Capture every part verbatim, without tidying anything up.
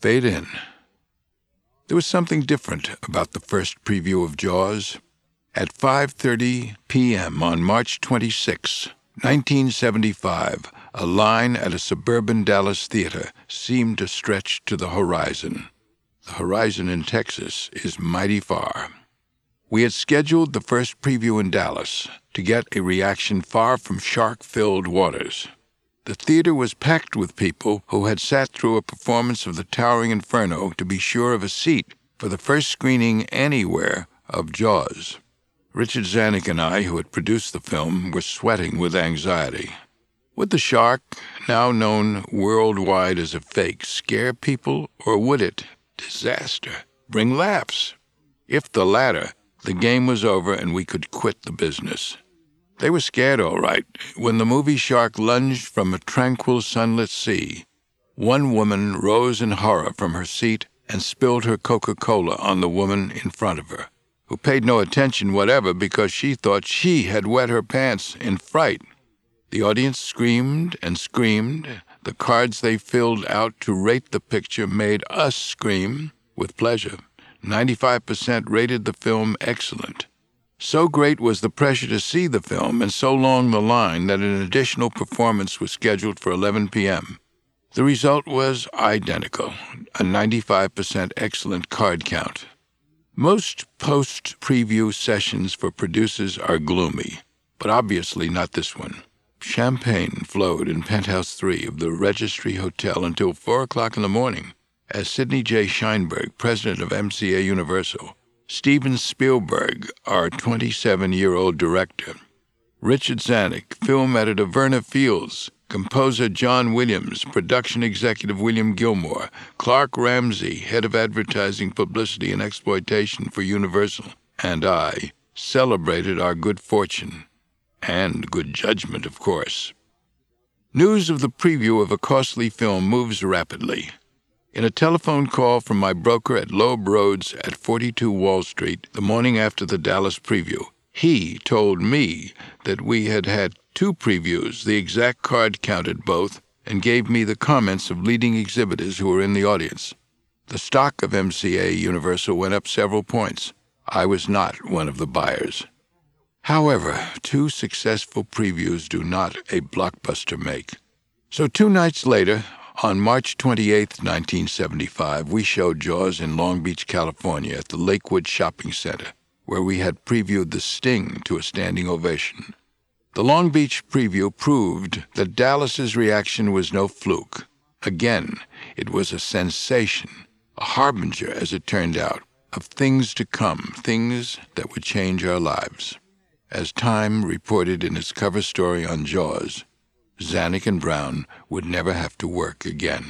Fade in. There was something different about the first preview of Jaws. At five thirty p.m. on March twenty-sixth, nineteen seventy-five, a line at a suburban Dallas theater seemed to stretch to the horizon. The horizon in Texas is mighty far. We had scheduled the first preview in Dallas to get a reaction far from shark-filled waters. The theater was packed with people who had sat through a performance of The Towering Inferno to be sure of a seat for the first screening anywhere of Jaws. Richard Zanuck and I, who had produced the film, were sweating with anxiety. Would the shark, now known worldwide as a fake, scare people, or would it, disaster, bring laughs? If the latter, the game was over and we could quit the business. They were scared, all right, when the movie shark lunged from a tranquil, sunlit sea. One woman rose in horror from her seat and spilled her Coca-Cola on the woman in front of her, who paid no attention whatever because she thought she had wet her pants in fright. The audience screamed and screamed. The cards they filled out to rate the picture made us scream with pleasure. ninety-five percent rated the film excellent. So great was the pressure to see the film and so long the line that an additional performance was scheduled for eleven p.m. The result was identical, a ninety-five percent excellent card count. Most post-preview sessions for producers are gloomy, but obviously not this one. Champagne flowed in Penthouse three of the Registry Hotel until four o'clock in the morning, as Sidney J. Sheinberg, president of M C A Universal, Steven Spielberg, our twenty-seven-year-old director, Richard Zanuck, film editor Verna Fields, composer John Williams, production executive William Gilmore, Clark Ramsey, head of advertising, publicity, and exploitation for Universal, and I celebrated our good fortune. And good judgment, of course. News of the preview of a costly film moves rapidly. In a telephone call from my broker at Loeb Rhodes at forty-two Wall Street the morning after the Dallas preview, he told me that we had had two previews, the exact card counted both, and gave me the comments of leading exhibitors who were in the audience. The stock of M C A Universal went up several points. I was not one of the buyers. However, two successful previews do not a blockbuster make. So two nights later, on March twenty-eighth, nineteen seventy-five, we showed Jaws in Long Beach, California at the Lakewood Shopping Center, where we had previewed The Sting to a standing ovation. The Long Beach preview proved that Dallas's reaction was no fluke. Again, it was a sensation, a harbinger, as it turned out, of things to come, things that would change our lives. As Time reported in its cover story on Jaws, Zanuck and Brown would never have to work again.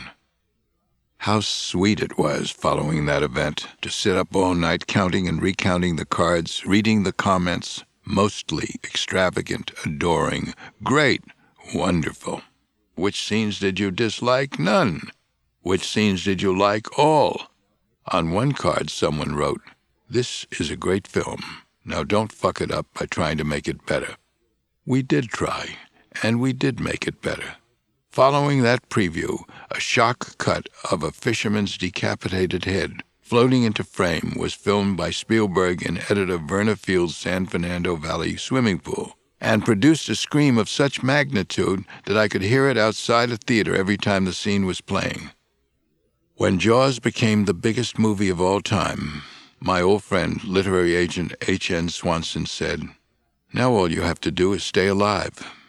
How sweet it was, following that event, to sit up all night counting and recounting the cards, reading the comments, mostly extravagant, adoring, great, wonderful. Which scenes did you dislike? None. Which scenes did you like? All. On one card someone wrote, "This is a great film. Now don't fuck it up by trying to make it better." We did try, and we did make it better. Following that preview, a shock cut of a fisherman's decapitated head floating into frame was filmed by Spielberg and editor Verna Fields' San Fernando Valley swimming pool, and produced a scream of such magnitude that I could hear it outside a theater every time the scene was playing. When Jaws became the biggest movie of all time, my old friend, literary agent H N Swanson, said, "Now all you have to do is stay alive."